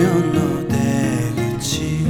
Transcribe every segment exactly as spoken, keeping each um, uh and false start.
世の出口、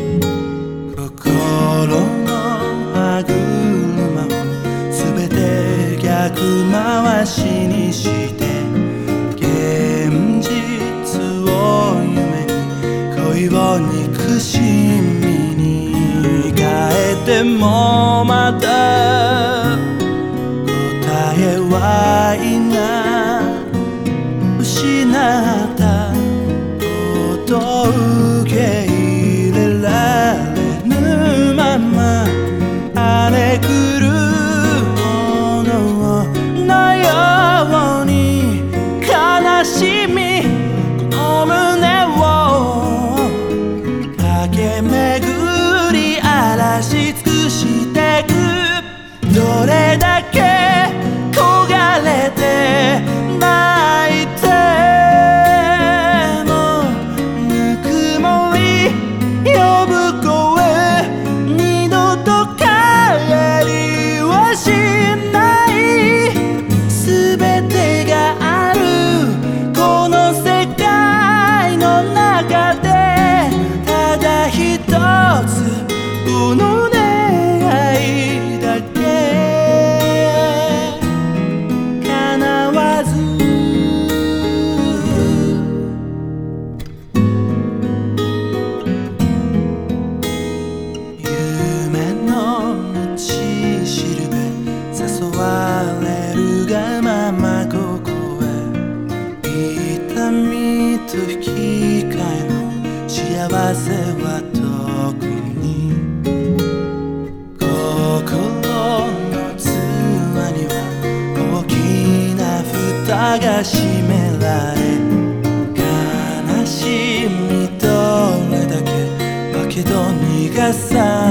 心の歯車をすべて逆回しにして現実を夢に恋を憎しみに変えてもまた答えはいない失ったことを受け入れられぬまま荒れ狂うもののように悲しみこの胸を駆け巡り荒らし尽くしてくどれだけ焦がれて泣いてもぬくもり呼ぶ声二度と帰りはしない全てがあるこの世界の中でただ一つこの願いだけ叶わず夢の道しるべ誘われるがままここへ痛みと引き換えの幸せは特に心の器には大きな蓋が閉められ悲しみどれだけだけど逃がさ